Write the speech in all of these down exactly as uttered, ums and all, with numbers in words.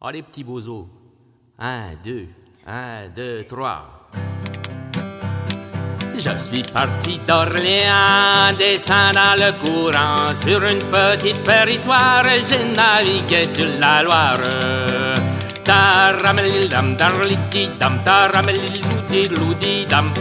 Oh, les petits bozos. Un, deux, un, deux, trois. Je suis parti d'Orléans, descend dans le courant. Sur une petite périssoire, j'ai navigué sur la Loire. Taramelidam, darlitidam, taramelidam,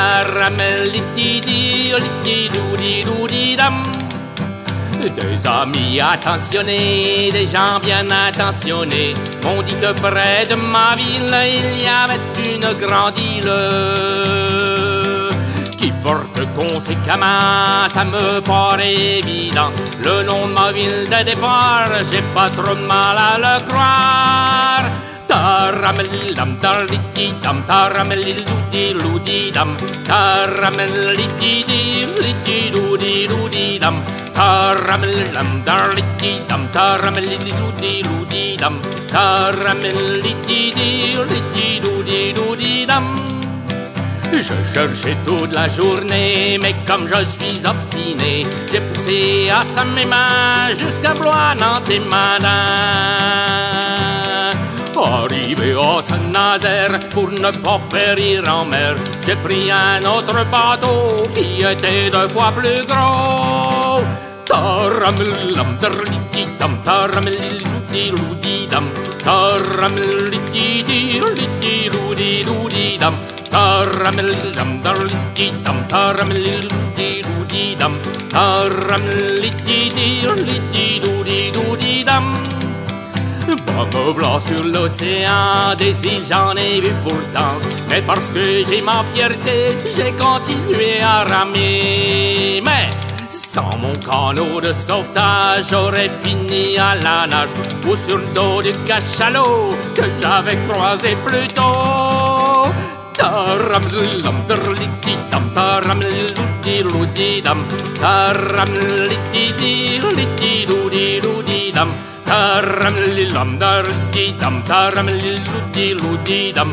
taramelidam. Deux amis attentionnés, des gens bien intentionnés, m'ont dit que près de ma ville, il y avait une grande île qui porte conséquemment, ça me paraît évident, le nom de ma ville de départ, j'ai pas trop de mal à le croire. Taramelidam, darlitidam, taramelidam, taramelidam. Taramelidam, darlitidam, taramelidam, taramelidam. Je cherchais toute la journée, mais comme je suis obstiné, j'ai poussé à sa mes mains jusqu'à Blois, Nantes et Madin. Arrivé à Saint-Nazaire, pour ne pas périr en mer, j'ai pris un autre bateau qui était deux fois plus gros. Taramelidam, darlitidam, taramelidam, taramelidam, taramelidam, darlitidam, taramelidam, taramelidam. Bah me voilà sur l'océan, des îles j'en ai vu pourtant, mais parce que j'ai ma fierté, j'ai continué à ramer. Mais sans mon canot de sauvetage, j'aurais fini à la nage ou sur le dos du cachalot que j'avais croisé plus tôt. Taramelidam, darlitidam, taramelidam, taramelidam, taramelidam, darlitidam, taramelidam,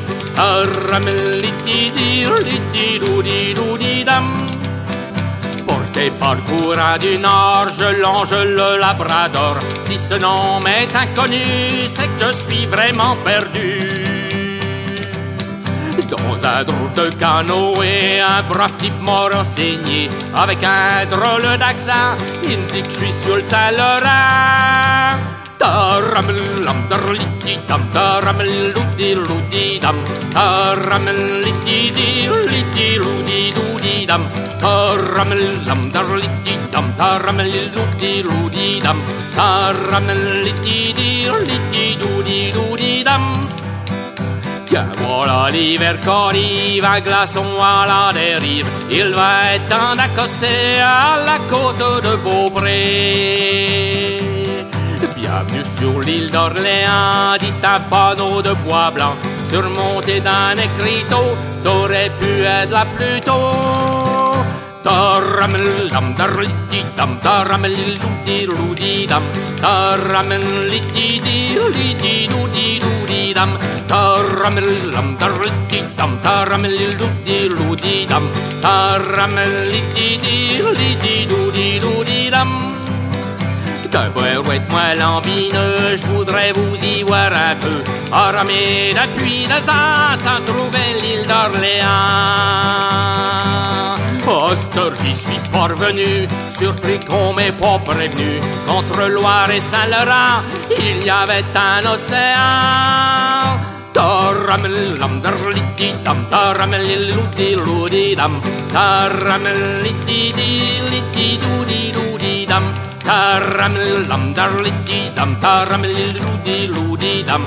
taramelidam. Porté par le courant du Nord, je longe le Labrador. Si ce nom m'est inconnu, c'est que je suis vraiment perdu. Dans un drôle de canoë, un brave type m'a renseigné. Avec un drôle d'accent, il me dit que je suis sur le Saint-Laurent. Taramelidam, darlitidam, taramelidam, taramelidam, taramelidam, darlitidam, taramelidam, taramelidam. Tiens, voilà l'hiver qu'arrive, un glaçon à la dérive. Il va être temps d'accoster à la côte de Beaupré. Bienvenue sur l'île d'Orléans, dit un panneau de bois blanc, surmonté d'un écriteau, t'aurais pu être là plus tôt. Taramelidam, darlitidam, taramelidam, taramelidam, taramelidam, darlitidam, taramelidam, taramelidam. D'un brouette moins lambineux, je voudrais vous y voir un peu. À ramer depuis deux ans sans trouver l'île d'Orléans. Ostor, j'y suis parvenu, surpris qu'on m'ait pas prévenu. Qu'entre Loire et Saint-Laurent, il y avait un océan. Taramelidam, darlitidam, taramelidam, taramelidam. Taramelidam, darlitidam, taramelidam,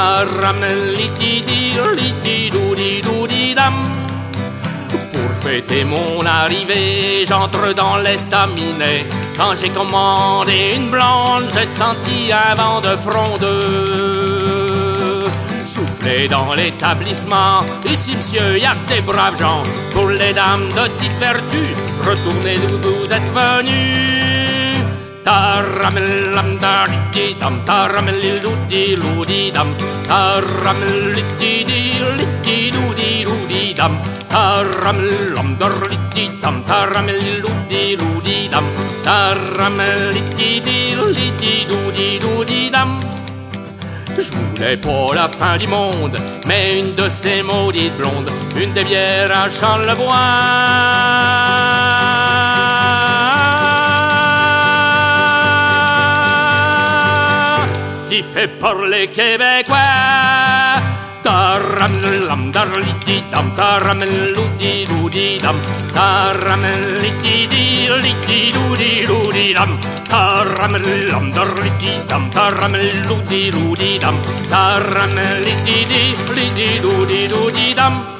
taramelidam. Pour fêter mon arrivée, j'entre dans l'estaminet. Quand j'ai commandé une blonde, j'ai senti un vent de frondeux souffler dans l'établissement. Ici, monsieur, y a des braves gens. Pour les dames de petite vertu, retournez d'où vous êtes venus. Taramelidam, darlitidam, taramelidam, taramelidam, taramelidam, darlitidam, taramelidam, taramelidam. Je voulais pas la fin du monde, mais une de ces maudites blondes, une des bières à Charlevoix, qui fait parler québécois. Taram dar liti dam, taram ludi ludi dam, taram liti di liti ludi ludi dam, taram dar liti dam, taram ludi ludi dam, taram liti di liti ludi ludi dam.